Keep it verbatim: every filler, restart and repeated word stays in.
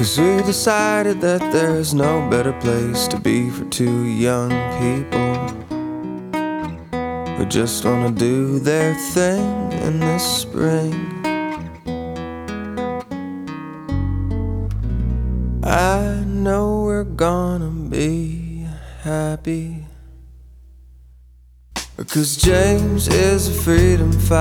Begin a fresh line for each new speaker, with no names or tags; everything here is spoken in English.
'Cause we decided that there's no better place to be for two young people who just wanna do their thing in this spring. I know we're gonna be happy, 'cause James is a freedom fighter.